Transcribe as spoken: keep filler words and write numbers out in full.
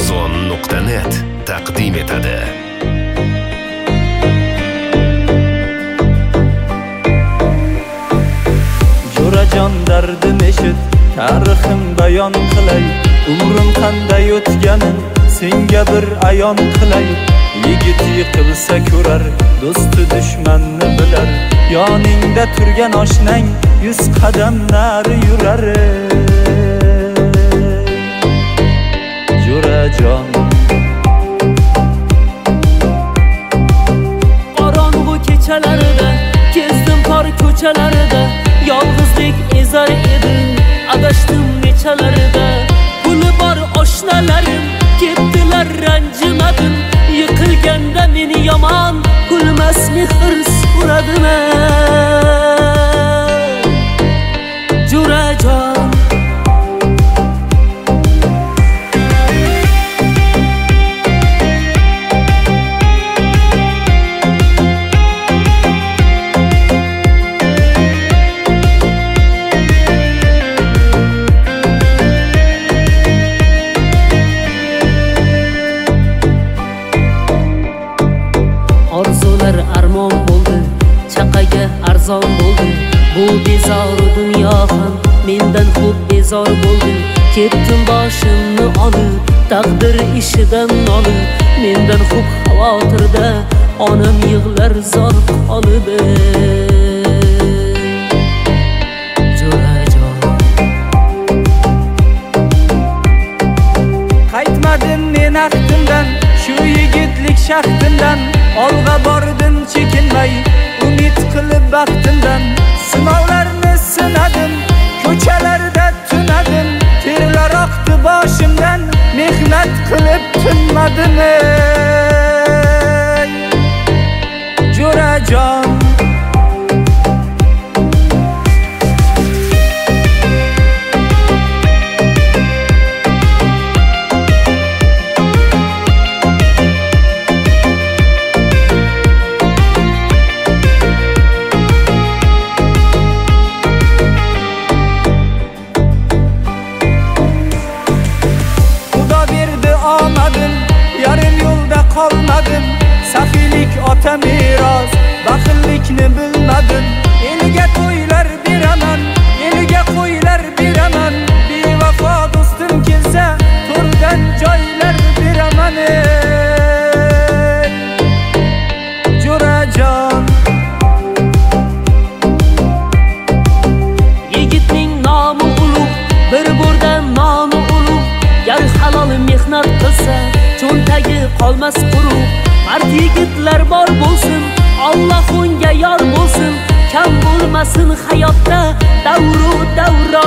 arzon nuqta net taqdim etadi. Jo'rajon dardim eshit, tarixim bayon qilay, umrim qanday o'tganin senga bir ayon qilay. Yigit yiqilsa ko'rar, do'sti dushmanni bilar, yoningda turgan oshnang yuz qadam nari yurar. Jo'rajon qorong'u kechalarida kezdim tor ko'chalarida, yolg'izlik ezar edi adashdim nechalarida. Puli bor oshnalarim ketdilar ranjimadim, yiqilganda meni yomon kulmas mehr so'radimi? Jo'rajon orzular armon bo'ldi, chaqaga arzon bo'ldi. Bu bezoru dunyo ham mendan xo'p bezor bo'ldi. Ketdim boshimni olib, taqdir ishidan nolib, mendan xo'p xavotirda onam yig'lar zor qolib. Jo'rajon qaytmadim men axtimdan, shu yigitlik shaxtimdan, olg'a bordim chekinmay, umid qilib baxtimdan. Sinovlarni sinadim, ko'chalarda tunadim, terlar oqdi boshimdan, mehnat qilib tinmadim. Jo'rajon yarim yo'lda qolmadim, saxiylik ota meros, baxillikni bilmadim. Eliga to'ylar beraman, eliga qo'ylar beraman, bevafo do'stim kelsa to'rdan joylar beraman. Jo'rajon yigitning nomi ulug', bir burdan noni ulug'. Gar halol mehnat qilsa cho'ntagi qolmas quruq. Mard yigitlar bor bo'lsin, Alloh unga yor bo'lsin. Kam bo'lmasin hayotda davru davron.